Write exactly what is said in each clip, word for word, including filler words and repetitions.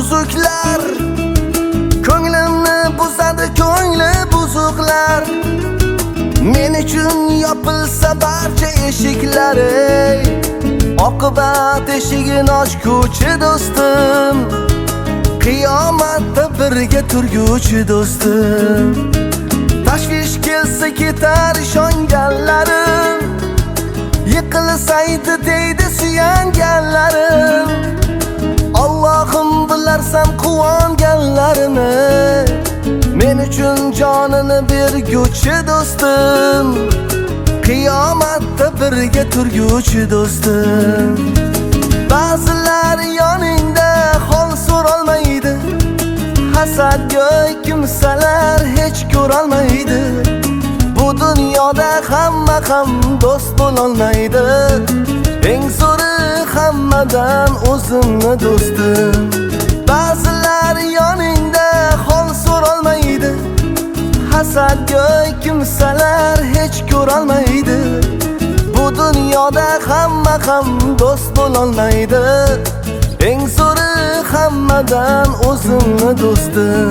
buzuklar, ko'nglimni buzadi ko'ngli buzuqlar. Men uchun yopilsa barcha eshiklar, ey oqibat eshigini ochguchi do'stim, qiyomatda birga turguchi do'stim. Tashvish kelsa ketar ishonganlarim, yiqilsaydi deydi suyanganlarim. Allohim bilarsan quvonganlarimni, men uchun jonini berguchi do'stim, qiyomatda birga turguchi do'stim. Ba'zilar yoningda hol so'rolmaydi, hasadgo'y kimsalar hech ko'rolmaydi. Bu dunyoda hamma ham do'st bo'lolmaydi, eng zo'ri hammadan o'zimni do'stim. Ba'zilar yoningda hol so'rolmaydi, hasadgo'y kimsalar hech ko'rolmaydi. Bu dunyoda hamma ham do'st bo'lolmaydi, eng zo'ri hammadan o'zimni do'stim.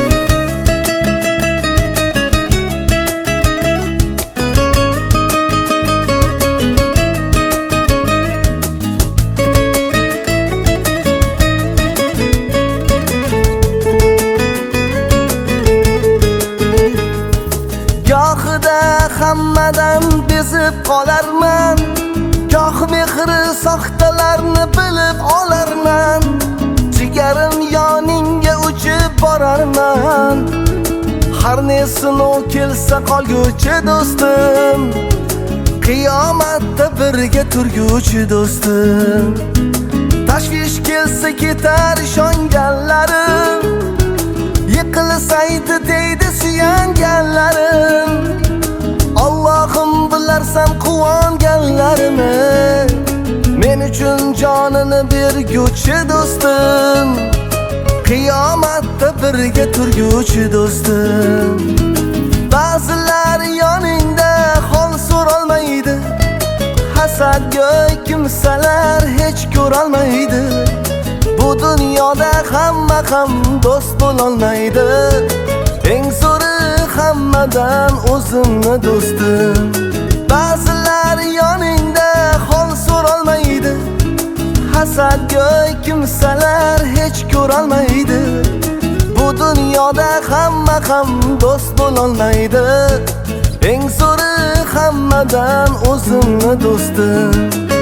Gohida hammadan bezib qolarman, goh mehri soxtalarni bilib olarman. Jigarim yoningga uchib borarman, har ne sinov kelsa qolguchi do'stim, qiyomatda birga turguchi do'stim. Tashvish kelsa ketar ishonganlarim, yiqilsaydi deydi suyanganlarim. Allohim bilarsan quvonganlarimni, men uchun jonini berguchi do'stim, qiyomatda birga turguchi do'stim. Ba'zilar yoningda hol so'rolmaydi, hasadgo'y kimsalar hech ko'rolmaydi. Bu dunyoda hamma ham do'st bo'lolmaydi, eng zo'ri hammadan o'zimni do'stim. Ba'zilar yoningda hol so'rolmaydi, hasadgo'y kimsalar hech ko'rolmaydi. Bu dunyoda hamma ham do'st bo'lolmaydi, eng zo'ri hammadan o'zimni do'stim.